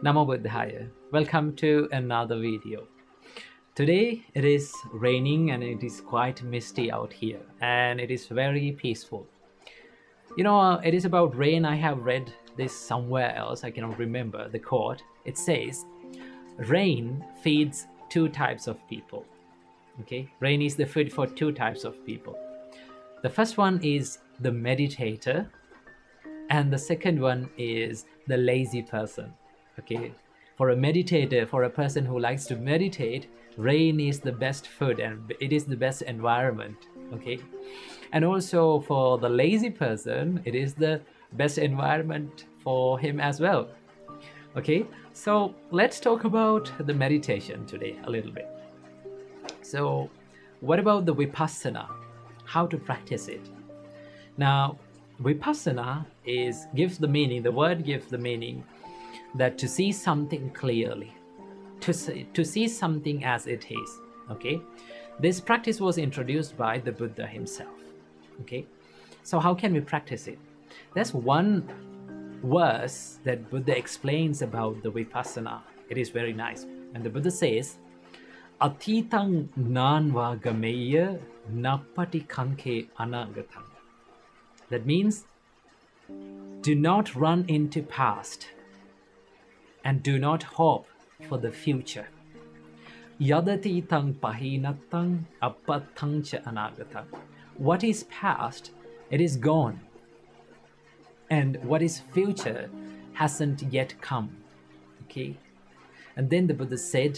Namo Buddhaya. Welcome to another video. Today it is raining and it is quite misty out here and it is very peaceful. It is about rain. I have read this somewhere else. I cannot remember the quote. It says, rain feeds two types of people. Okay, rain is the food for two types of people. The first one is the meditator and the second one is the lazy person. Okay, for a meditator, for a person who likes to meditate, rain is the best food and it is the best environment. Okay, and also for the lazy person, it is the best environment for him as well. Okay, so let's talk about the meditation today a little bit. So what about the vipassana? How to practice it? Now, vipassana gives the meaning, the word gives the meaning that to see something clearly, to see something as it is. Okay, this practice was introduced by the Buddha himself. Okay, so how can we practice it? There's one verse that Buddha explains about the vipassana. It is very nice, and the Buddha says, Atitang nanva gameya napati kanke anagatang. That means, do not run into past and do not hope for the future. Yadati tang pahinatang apatang cha anagatang. What is past, it is gone. And what is future hasn't yet come. Okay? And then the Buddha said,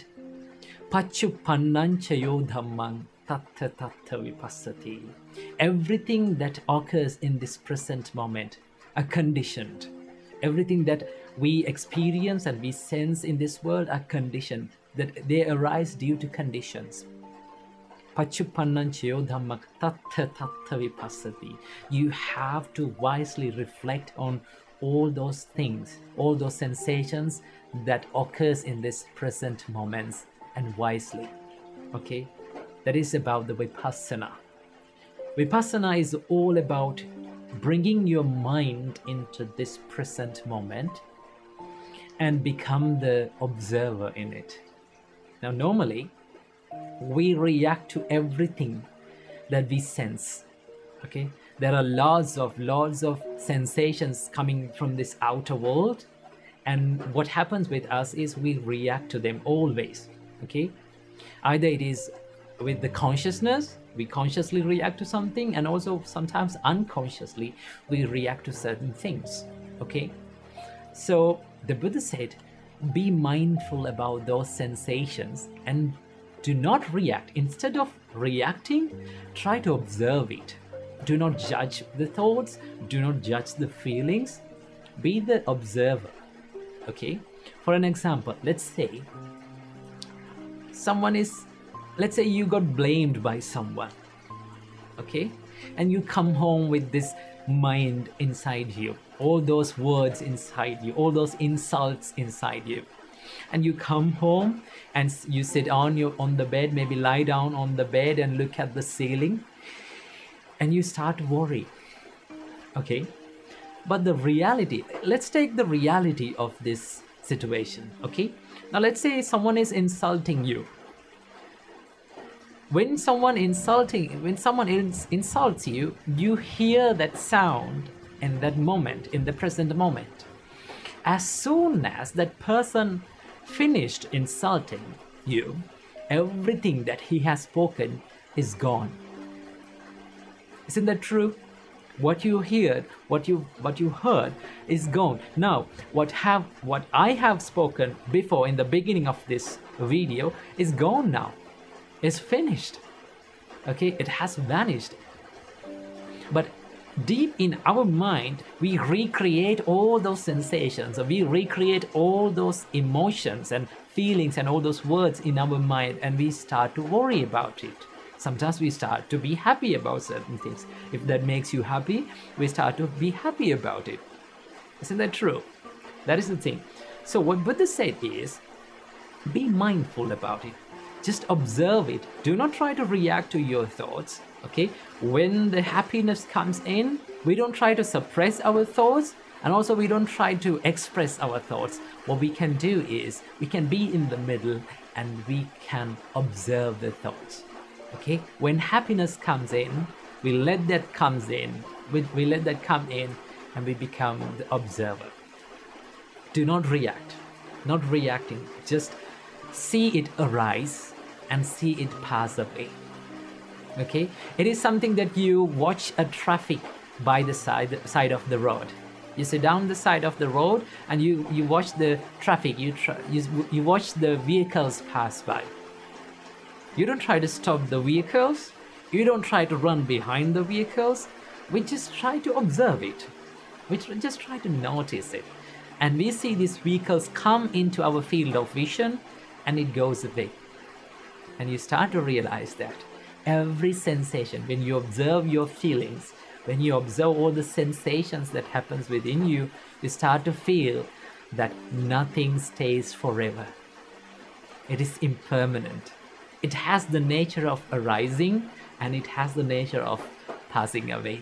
Pachupannanchayo dhammang tattha tattha vipassati. Everything that occurs in this present moment are conditioned. Everything that we experience and we sense in this world are conditioned, that they arise due to conditions. Pachupannanchayo dhammang tattha tattha vipassati. You have to wisely reflect on all those things, all those sensations that occurs in this present moments, and wisely. Okay, that is about the vipassana. Vipassana is all about bringing your mind into this present moment and become the observer in it. Now, normally we react to everything that we sense. Okay, there are lots of sensations coming from this outer world, and what happens with us is we react to them always. Okay, either it is with the consciousness, we consciously react to something, and also sometimes unconsciously we react to certain things. Okay, so the Buddha said, be mindful about those sensations and do not react. Instead of reacting, try to observe it. Do not judge the thoughts, do not judge the feelings, be the observer. Okay, for an example, let's say you got blamed by someone. Okay, and you come home with this mind inside you, all those words inside you, all those insults inside you, and you come home and you sit on the bed, maybe lie down on the bed and look at the ceiling, and you start to worry. Okay, but the reality, let's take the reality of this situation. Okay, now let's say someone is insulting you. When someone insults you, you hear that sound in that moment, in the present moment. As soon as that person finished insulting you, everything that he has spoken is gone. Isn't that true? What you heard, what you heard is gone. Now, what I have spoken before in the beginning of this video is gone now. It's finished. Okay, it has vanished. But deep in our mind, we recreate all those sensations, we recreate all those emotions and feelings and all those words in our mind, and we start to worry about it. Sometimes we start to be happy about certain things. If that makes you happy, we start to be happy about it. Isn't that true? That is the thing. So what Buddha said is, be mindful about it. Just observe it. Do not try to react to your thoughts. Okay, when the happiness comes in, we don't try to suppress our thoughts And also, we don't try to express our thoughts. What we can do is we can be in the middle and we can observe the thoughts. Okay, when happiness comes in, we let that comes in. We let that come in, and we become the observer. Do not react, not reacting. Just see it arise and see it pass away. Okay, it is something that you watch a traffic by the side of the road. You sit down the side of the road and you watch the traffic. You watch the vehicles pass by. You don't try to stop the vehicles. You don't try to run behind the vehicles. We just try to observe it. We just try to notice it. And we see these vehicles come into our field of vision and it goes away. And you start to realize that every sensation, when you observe your feelings, when you observe all the sensations that happens within you, you start to feel that nothing stays forever. It is impermanent. It has the nature of arising and it has the nature of passing away.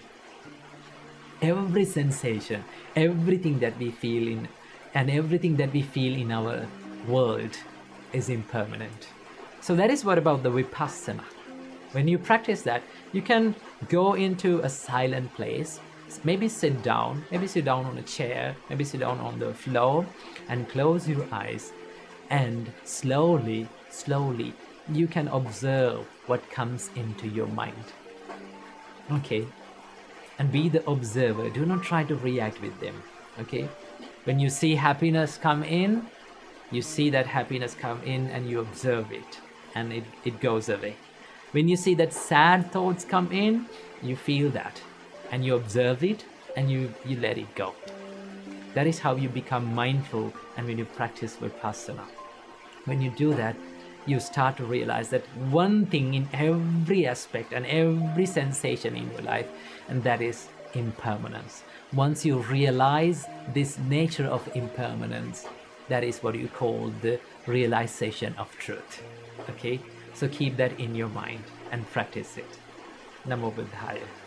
Every sensation, everything that we feel in, and everything that we feel in our world is impermanent. So that is what about the Vipassana. When you practice that, you can go into a silent place, maybe sit down on a chair, maybe sit down on the floor and close your eyes, and slowly you can observe what comes into your mind. Okay, and be the observer. Do not try to react with them. Okay, when you see happiness come in, you see that happiness come in and you observe it, and it goes away. When you see that sad thoughts come in, you feel that and you observe it and you let it go. That is how you become mindful. And when you practice Vipassana, when you do that, you start to realize that one thing in every aspect and every sensation in your life, and that is impermanence. Once you realize this nature of impermanence, that is what you call the realization of truth. Okay, so keep that in your mind and practice it. Namo Buddhaya.